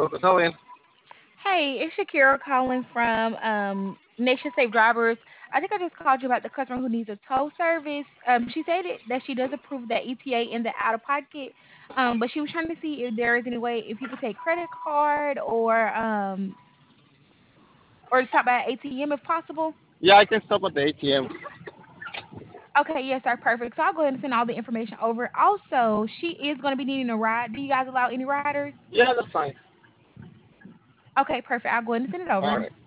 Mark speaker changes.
Speaker 1: Pronto, calling.
Speaker 2: Hey, it's Shakira calling from Nation Safe Drivers. I think I just called you about the customer who needs a tow service. She said that she does approve the ETA in the out of pocket, but she was trying to see if there is any way if you could take credit card or stop by ATM if possible.
Speaker 1: Yeah, I can stop at the ATM.
Speaker 2: Okay, yes, sir, perfect. So I'll go ahead and send all the information over. Also, she is going to be needing a ride. Do you guys allow any riders?
Speaker 1: Yeah, that's fine.
Speaker 2: Okay, perfect. I'll go ahead and send it
Speaker 1: All
Speaker 2: over.
Speaker 1: right.